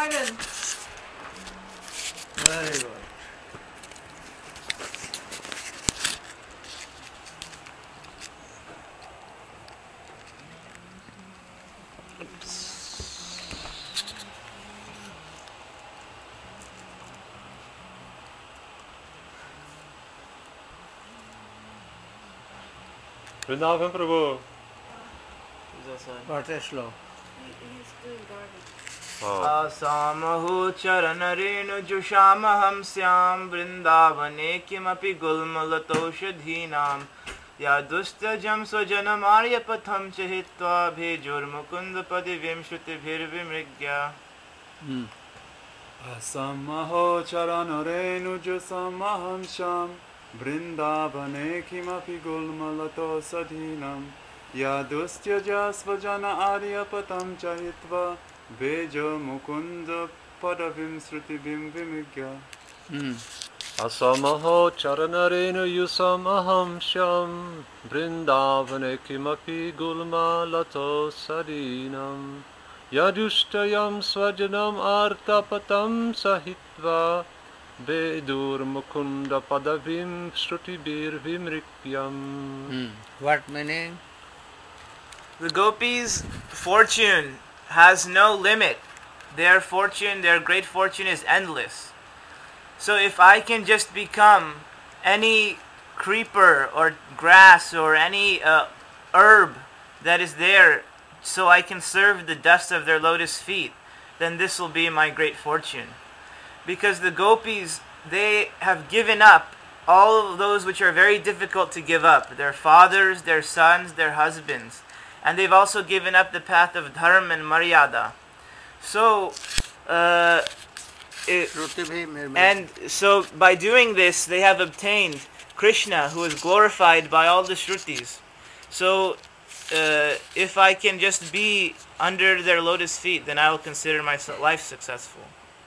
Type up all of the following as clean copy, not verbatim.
garden. Very good. Vrindavan Prabhu. What a slow. He's doing garden. Asamahu charanarenu jushamaham syam vrindavane kimapi gulmalatoshadhinam yadustyajam swajanam aryapatham chahitva bhejur mukunda padivim shrutibhirvimrigya. Asamaho charanarenu jusamaham sham Vrindavane kimapi gulmalato sadhinam Yadustyaja svajana aryapatam chahitva Vejo mukunda padavim srutibim vimigya. Asamaho charanarenu yusamaham sham Vrindavane kimapi gulmalato sadhinam Yadushtayam swajanam artapatam sahitva Vedur mukunda padavim shrutibir vimrikyam. What meaning? The gopis' fortune has no limit. Their fortune, their great fortune is endless. So if I can just become any creeper or grass or any herb that is there so I can serve the dust of their lotus feet, then this will be my great fortune. Because the gopis, they have given up all of those which are very difficult to give up. Their fathers, their sons, their husbands. And they've also given up the path of dharma and maryada. So, so by doing this, they have obtained Krishna, who is glorified by all the Shrutis. So, if I can just be under their lotus feet, then I will consider my life successful.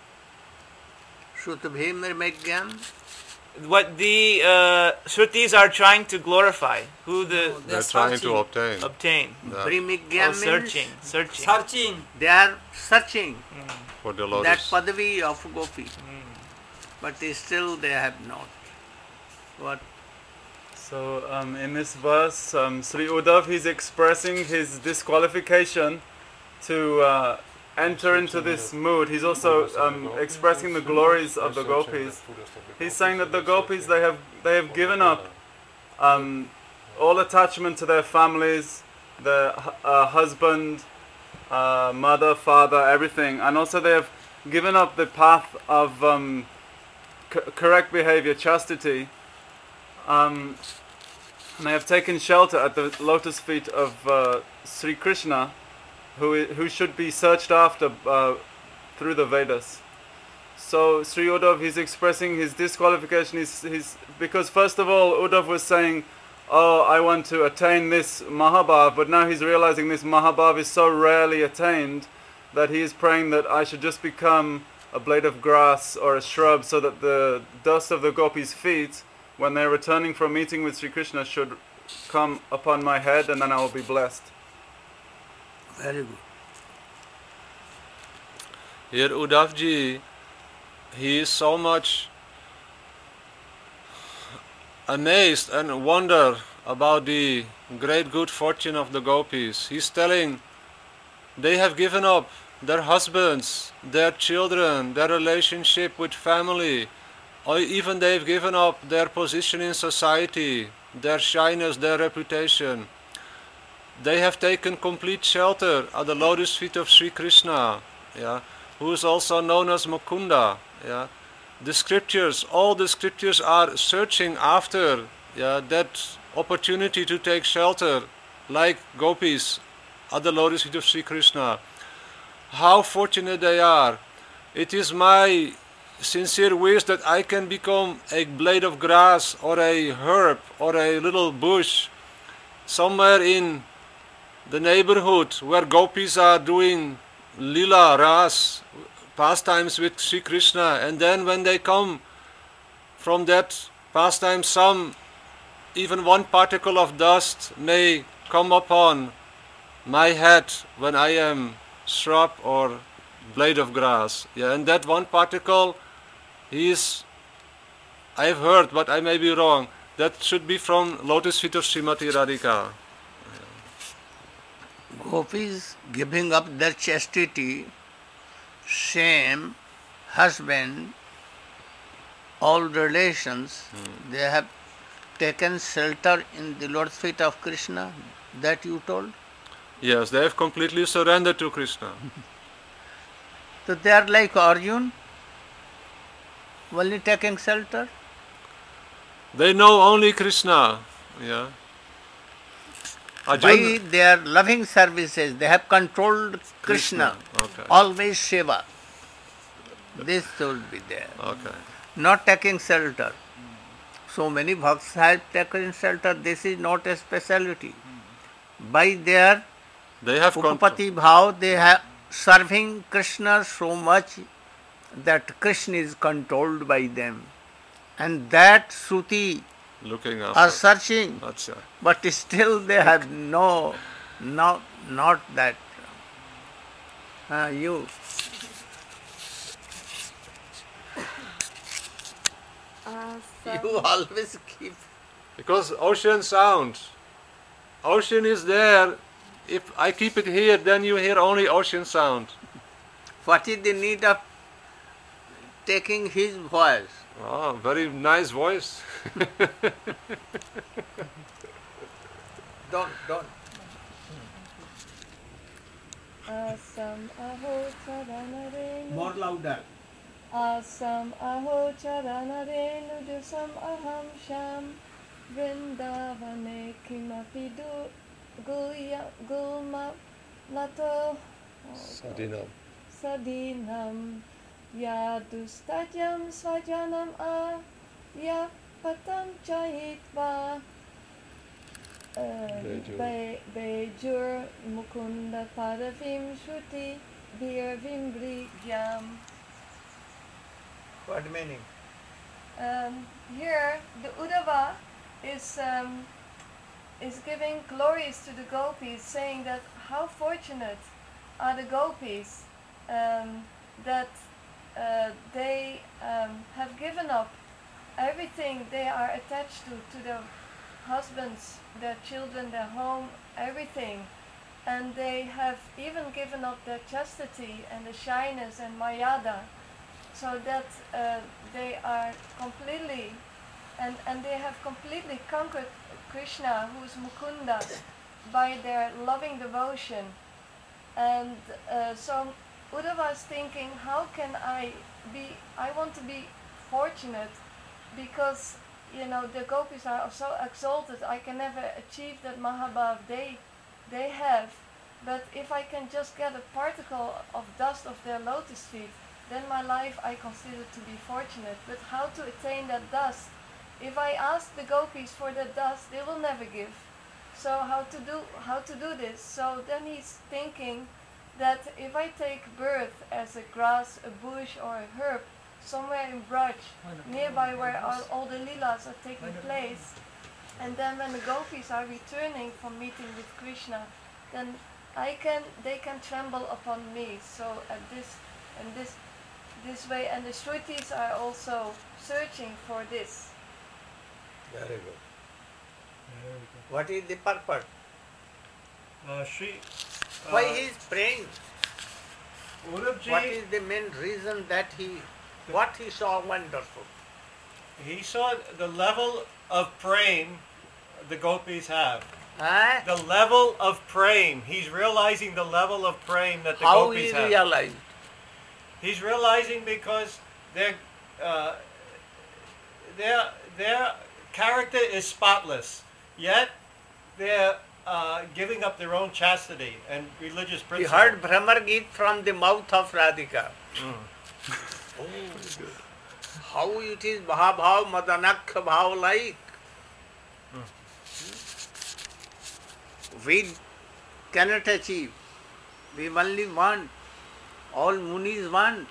What the Shrutis are trying to glorify, who they're trying to obtain. Searching. They are searching for the lotus. That padavi of gopi. But still they have not. What? So in this verse, Sri Uddhav, he's expressing his disqualification to enter into this mood. He's also expressing the glories of the gopis. He's saying that the gopis, they have given up all attachment to their families, their husband, mother, father, everything, and also they have given up the path of correct behavior, chastity, and they have taken shelter at the lotus feet of Sri Krishna, who should be searched after through the Vedas. So Sri Uddhav, he's expressing his disqualification. He's because first of all, Uddhav was saying, "Oh, I want to attain this Mahabhav," but now he's realizing this Mahabhav is so rarely attained that he is praying that I should just become a blade of grass or a shrub, so that the dust of the gopis' feet, when they're returning from meeting with Sri Krishna, should come upon my head, and then I will be blessed. Very good. Here Uddhavji, he is so much amazed and wonder about the great good fortune of the gopis. He's telling they have given up their husbands, their children, their relationship with family, or even they've given up their position in society, their shyness, their reputation. They have taken complete shelter at the lotus feet of Sri Krishna, who is also known as Mukunda. The scriptures, all the scriptures are searching after that opportunity to take shelter, like gopis at the lotus feet of Sri Krishna. How fortunate they are! It is my sincere wish that I can become a blade of grass or a herb or a little bush somewhere in the neighborhood where gopis are doing lila ras pastimes with Sri Krishna, and then when they come from that pastime, even one particle of dust may come upon my head when I am shrub or blade of grass. Yeah, and that one particle is, I've heard, but I may be wrong, that should be from lotus feet of Srimati Radhika. Gopis giving up their chastity, shame, husband, all relations, they have taken shelter in the Lord's feet of Krishna, that you told? Yes, they have completely surrendered to Krishna. So they are like Arjun, only taking shelter. They know only Krishna. Yeah. By Arjuna. their loving services, they have controlled Krishna. Okay. Always Shiva. This should be there. Okay. Not taking shelter. So many bhakts have taken shelter. This is not a speciality. By their They have control. Upapati bhav, they have serving Krishna so much that Krishna is controlled by them. And that Shruti Looking are after. searching, Acha. but still they have not that. You. You always keep. Because ocean sound. Ocean is there. If I keep it here, then you hear only ocean sound. What is the need of taking his voice? Oh, very nice voice. Don't. Asam aho charanarenu. More louder. Asam aho charanarenu dusam aham sham. Vrindavane kimapi gulma lato sadinam. Yadustatyam svajanam ya patam chahitva. Bejur mukunda padavim shruti virvim brigyam. What meaning? Here the Uddhava is giving glories to the gopis, saying that how fortunate are the gopis that they have given up everything they are attached to their husbands, their children, their home, everything, and they have even given up their chastity and the shyness and mayada, so that they are completely and they have completely conquered Krishna, who is Mukunda, by their loving devotion. And so Uddhava is thinking, how can I want to be fortunate, because the gopis are so exalted, I can never achieve that Mahabhav they have, but if I can just get a particle of dust of their lotus feet, then my life I consider to be fortunate. But how to attain that dust? If I ask the gopis for that dust, they will never give. So how to do this? So then he's thinking that if I take birth as a grass, a bush, or a herb somewhere in Braj, nearby where all the leelas are taking place, and then when the gopis are returning from meeting with Krishna, then they can tremble upon me. So at this way, and the Shrutis are also searching for this. Very good. What is the purpose? Why he is praying? Uddhavji, What is the main reason that what he saw wonderful? he saw the level of praying the gopis have. Eh? The level of praying. He's realizing the level of praying that the How gopis he have. realized? He's realizing because their character is spotless, yet they're giving up their own chastity and religious He principle. heard Brahmar Geet from the mouth of Radhika. Oh, how it is Mahabhav Madanakha Bhav like. We cannot achieve. We only want. All munis want.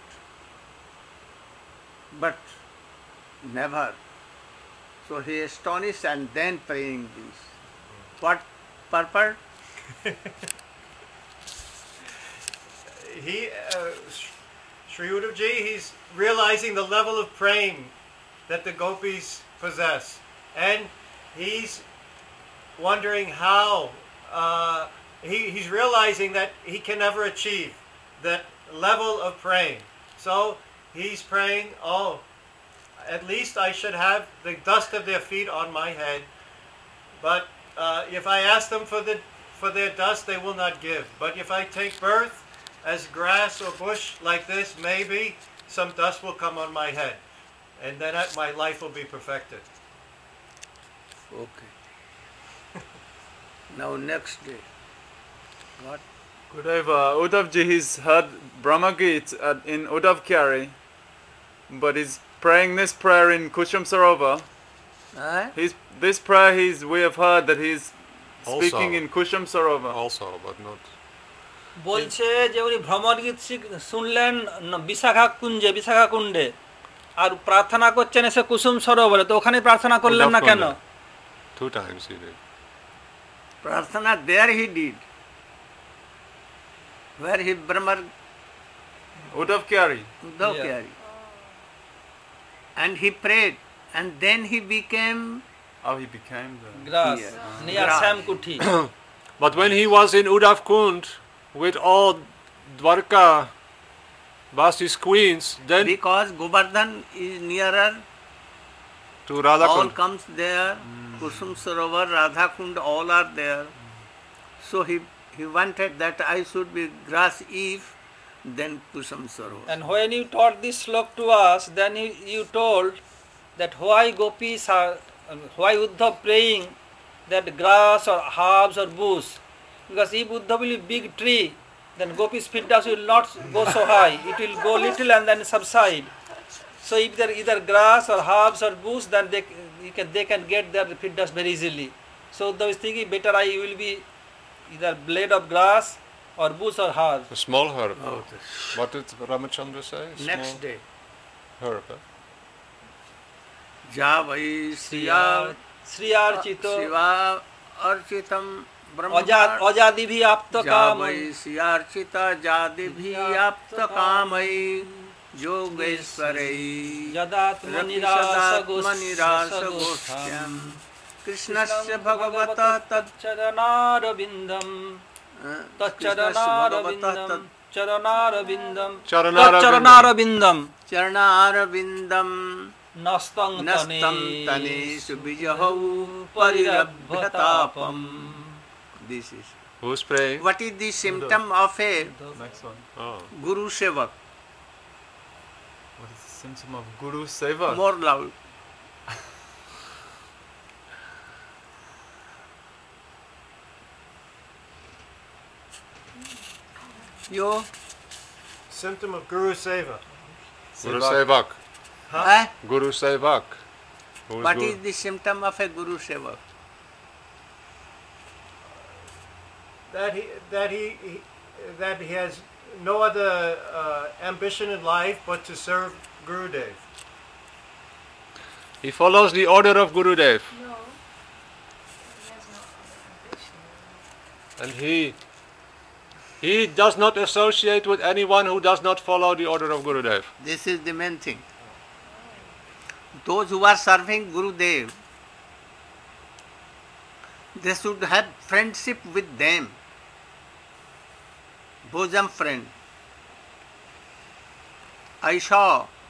But never. So he astonished and then praying this. What purpose? Sri Uddhavji, he's realizing the level of praying that the gopis possess, and he's wondering how he's realizing that he can never achieve that level of praying. So he's praying, oh, at least I should have the dust of their feet on my head. But if I ask them for their dust, they will not give. But if I take birth as grass or bush like this, maybe some dust will come on my head, and then my life will be perfected. Okay. Now next day. What? Gurudev, Uddhavji, he's heard Brahma Git in Uddhav Kyari, but he's praying this prayer in Kushum Sarovar. This prayer we have heard that he's speaking in Kushum Sarovar. Also, but not. বলছে যে উনি ভ্রমর গীত শুনলেন বিশাখা কুণ্ডে আর প্রার্থনা করছেন এসে কুসুম সরোবরে, তো ওখানে প্রার্থনা করলেন না কেন? 2 times he did. Prarthana there he did. Where he Brahma Uddhav Kyari. And he prayed, and then he became He became the grass near Shyamkuthi. But when he was in Uddhav Kund with all Dwarka Vasi's queens, then because Govardhan is nearer, to Radha all Kund. comes there. Kusum Sarovar, Radha Kund, all are there. So he wanted that I should be grass if then Kusum Sarovar. And when you taught this slok to us, then you told that why gopis are, why Uddhav praying that grass or herbs or bush, because if Uddhav will be big tree, then gopis feet dust will not go so high, it will go little and then subside. So if there either grass or herbs or bush, then they can get their feet dust very easily. So Uddhav is thinking better I will be either blade of grass or bush or herb. A small herb. Oh, What did Ramachandra say? next Small day. herb. Ja vai Sri Archito Shiva Architam Brahma Ajadi bhi apta Ja kam vai Siyarchita Jadi bhi apta kamai Yogeshwarai Yadatma nirasa goshyam Krishnasya Bhagavata Tad Charanarabindam Charanarabindam Charanarabindam Nastam tane subijahau parirabhyatapam. This is. Who's praying? What is the symptom of a next one. Oh. Guru Sevak? What is the symptom of Guru Seva? More loud. Yo? Symptom of Guru Seva. Guru Sevak. Huh? Guru Sevak. Who's What Guru? is the symptom of a Guru Sevak? That he has no other ambition in life but to serve Gurudev. He follows the order of Gurudev. No. He has no other ambition. And he does not associate with anyone who does not follow the order of Gurudev. This is the main thing. Those who are serving Gurudev, they should have friendship with them. Bosom friend. I saw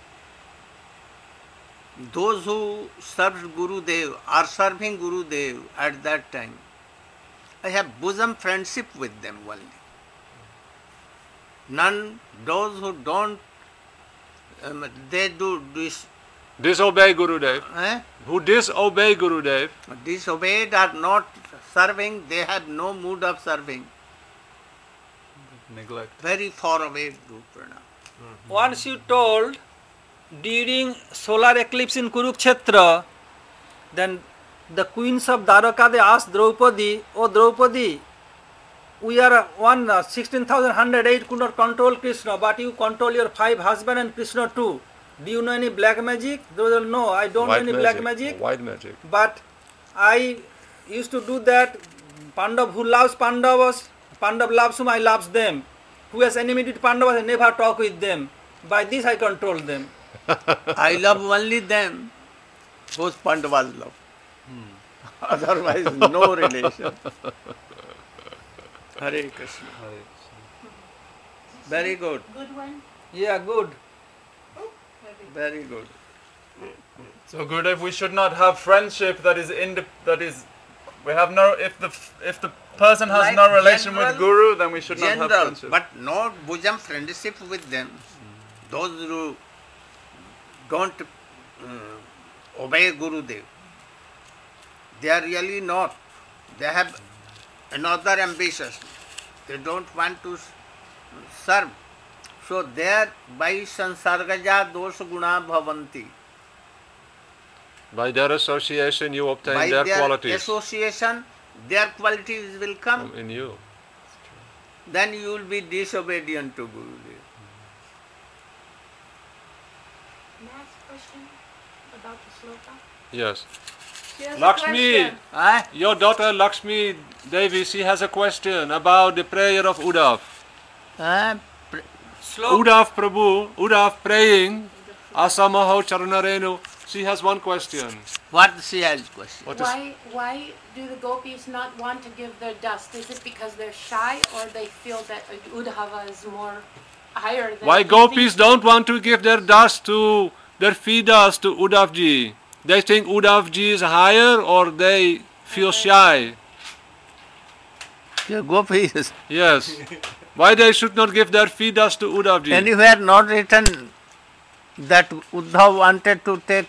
those who served Gurudev are serving Gurudev at that time. I have bosom friendship with them only. None, those who don't, they do this. Disobey Gurudev. Who disobey Gurudev. Disobeyed are not serving, they have no mood of serving. Neglect. Very far away do pranam. Once you told during solar eclipse in Kurukshetra, then the queens of Dwarka, they asked Draupadi, "Oh Draupadi, we are 16,108 could not control Krishna, but you control your 5 husbands and Krishna too. Do you know any black magic?" They said, "No, I don't know any black magic. White magic. But I used to do that. Pandav who loves Pandavas, Pandav loves whom, I loves them. who has enmity to Pandavas, I never talk with them. By this I control them. I love only them whose Pandavas love. Otherwise, no relation. Hare Krishna. Very good. Good one. Yeah, good. Very good. So Gurudev, we should not have friendship that is we have no, if the person has Like no relation with general- Guru, then we should not have General, friendship. but not bosom friendship with them. Those who don't obey Gurudev, they are really not. They have another ambitious. They don't want to serve. So there by sansargaja dosha guna bhavanti. By their association you obtain By their their qualities association, their qualities will come. in you. Then you will be disobedient to Gurudev. May I ask a question about the sloka? Yes. She has a Lakshmi, question. Ah, your daughter Lakshmi Devi, she has a question about the prayer of Uddhav. ah, Uddhav Prabhu, Uddhav praying, Asamaho Charanarenu. She has one question. what she has question? What is Why do the gopis not want to give their dust? Is it because they're shy, or they feel that Uddhava is more higher than? why he gopis thinks? don't want to give their dust to their feeders to Uddhav ji? They think Uddhav ji is higher or they feel shy? The gopis. Yes. Why they should not give their feeders to Uddhav ji? Anywhere not written that Uddhav wanted to take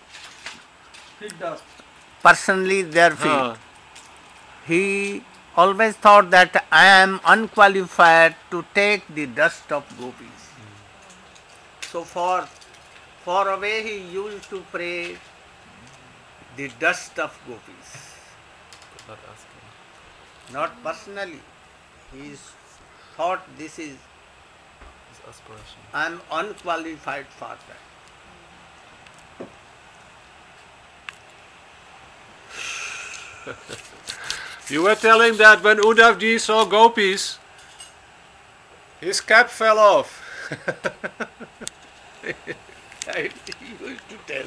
personally their feet. Huh. He always thought that I am unqualified to take the dust of gopis. So far away he used to pray the dust of gopis. Not asking. Not personally. He thought this is, His aspiration. I am unqualified for that. You were telling that when Uddhav ji saw gopis, his cap fell off. I used to tell.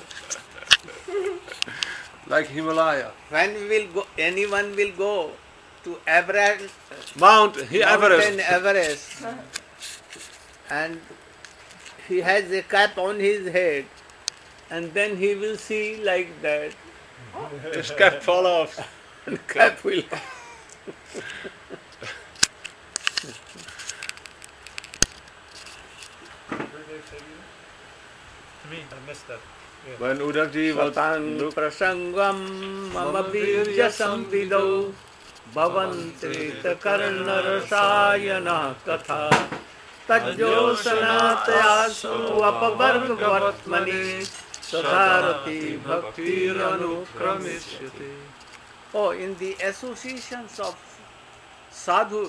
Like Himalaya. When we will go, anyone will go to Everest, Mountain Mountain Everest. Everest, and he has a cap on his head, and then he will see like that, His cap fall off. and cap will. Me, I missed that. When Uddhav ji was Satan prasangam mama virya samvidau bhavantit karna rasayana katha tajyo sanatayasu apavarg vartmani sadharati bhaktir anukramishyate. Oh, in the associations of sadhu,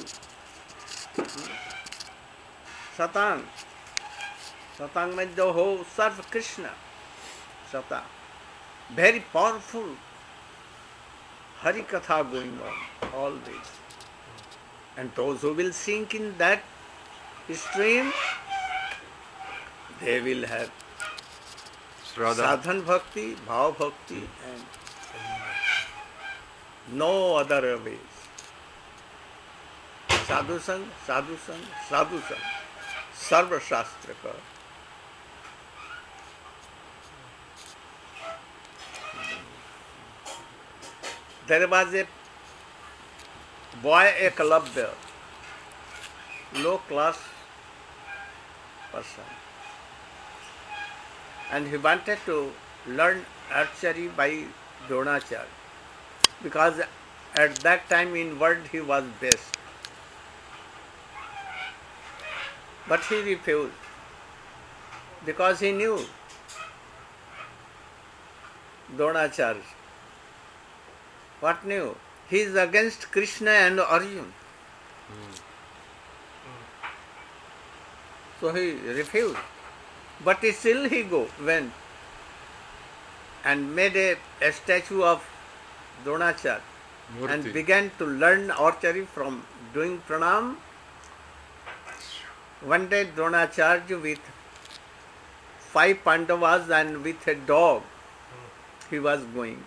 Satan means the whole serve Krishna. Satan. Very powerful Hari Katha going on always. And those who will sink in that stream, they will have sadhan bhakti, bhav bhakti, and no other ways. Sadhu sang, sadhu sang, sadhu sang. Sarva Shastra ka. There was a boy, Eklavya, low class person, and he wanted to learn archery by Dronacharya, because at that time in world he was best. But he refused, because he knew Dronacharya. What knew? He is against Krishna and Arjuna. So he refused. But still he went and made a statue of Dronacharya and began to learn archery from doing pranam One day Dronacharya with 5 Pandavas and with a dog, he was going.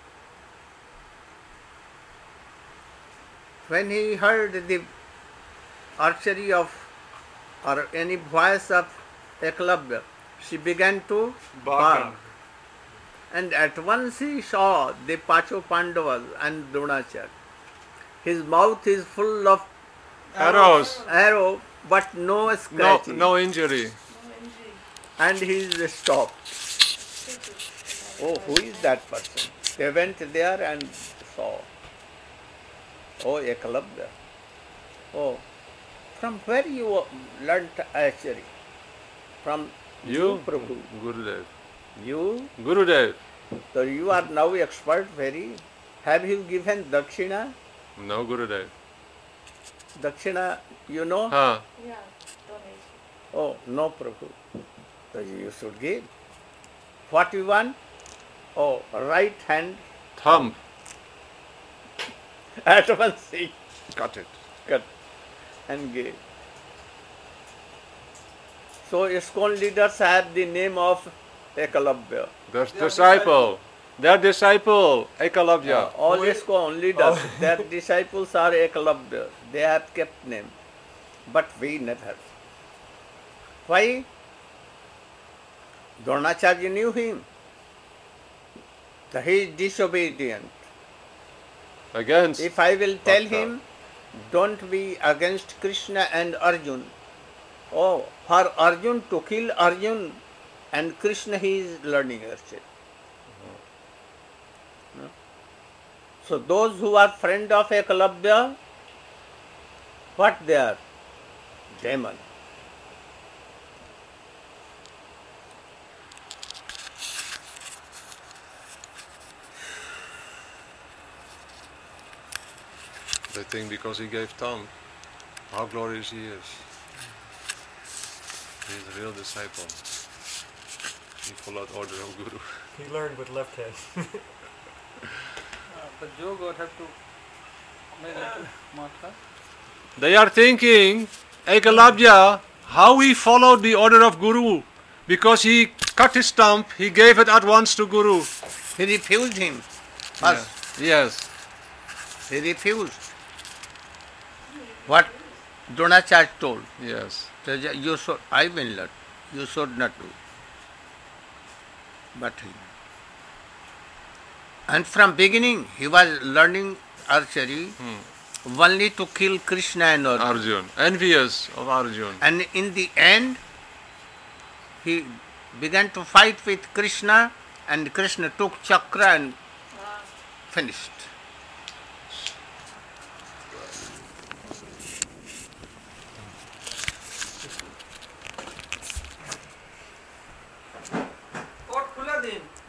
When he heard the archery of or any voice of Eklavya, she began to bark. And at once he saw the Pacho Pandavas and Dronacharya. His mouth is full of arrow, but no scratching. No injury. And he is stopped. Oh, who is that person? They went there and saw. Oh, Eklavya. Oh, from where you learnt archery? From you, Prabhu. Gurudev. You? Gurudev. So you are now expert very. Have you given Dakshina? No, Gurudev. Dakshina, you know? Huh. Yeah, donation. Oh, no, Prabhu. So you should give. What you want? Oh, right hand Thumb. at once he Cut it. cut and gave. So ISKCON leaders have the name of Eklavya. Their disciple. Their disciple, Ekalavya. All ISKCON leaders, their disciples are Eklavya. They have kept name. But we never. Why? Dronacharya knew him. So he is disobedient. Against. If I will tell Bhakta. him, don't be against Krishna and Arjun. Oh, for Arjun to kill Arjun and Krishna he is learning archery. No? So those who are friend of Eklavya, what they are? Demon. They think because he gave tongue, how glorious he is. He is a real disciple. He followed order of Guru. He learned with left hand. But Joe God have to make it master. They are thinking, Ekalavya, how he followed the order of Guru. Because he cut his stump, he gave it at once to Guru. He refused him first. Yes. He refused. What Dronacharya told. Yes. You should, I will not. You should not do. But he. And from beginning he was learning archery only to kill Krishna and Arjun. Arjun. Envious of Arjun. And in the end he began to fight with Krishna and Krishna took chakra and finished. Pot khula din.